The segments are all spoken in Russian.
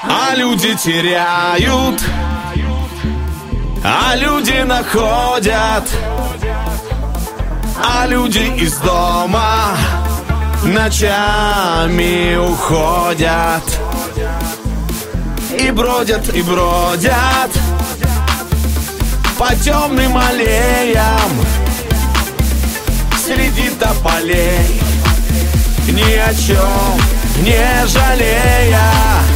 А люди теряют, а люди находят, а люди из дома ночами уходят. И бродят, и бродят по темным аллеям среди тополей, ни о чем не жалея.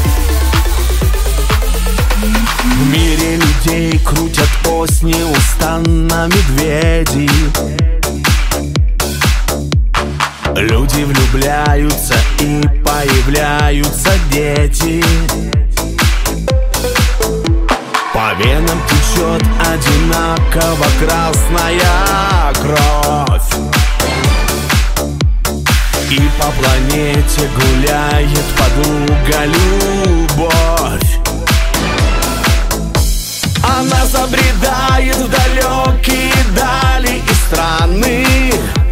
В мире людей крутят ось неустанно медведи. Люди влюбляются и появляются дети. По венам течет одинаково красная кровь. И по планете гуляет подруга любовь. Она забредает в далекие дали и страны.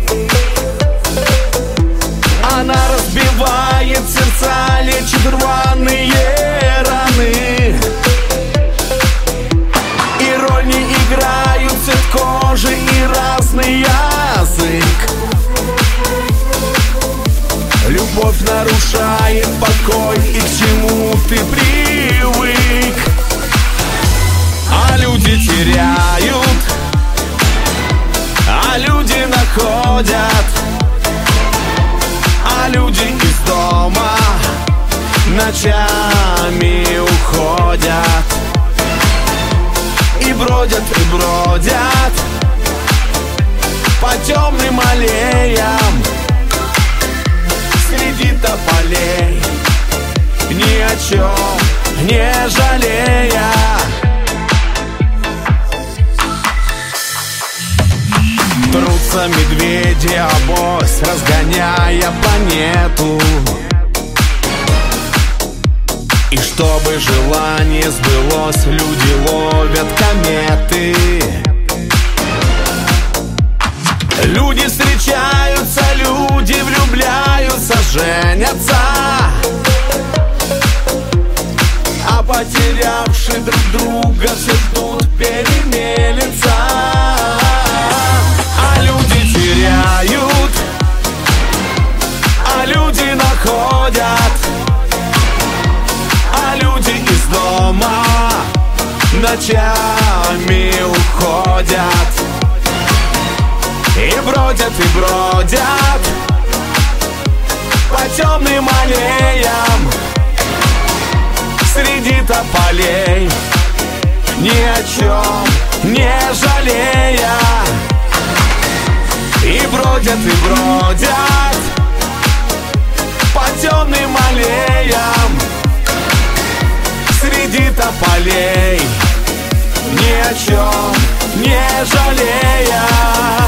Она разбивает сердца, лечит рваные раны. И роль не играют цвет кожи и разный язык. Любовь нарушает покой, и к чему ты привык. А люди теряют, а люди находят, а люди из дома ночами уходят. И бродят, и бродят по темным аллеям среди тополей, ни о чем не жалея. Трутся медведи обось, разгоняя планету. И чтобы желание сбылось, люди ловят кометы. Люди встречаются, люди влюбляются, женятся. А потерявшие друг друга все ждут перемелется. А люди теряют, а люди находят, а люди из дома ночами уходят. И бродят, и бродят по темным аллеям среди тополей, ни о чем не жалея. И бродят, и бродят по темным аллеям среди тополей, ни о чем не жалея.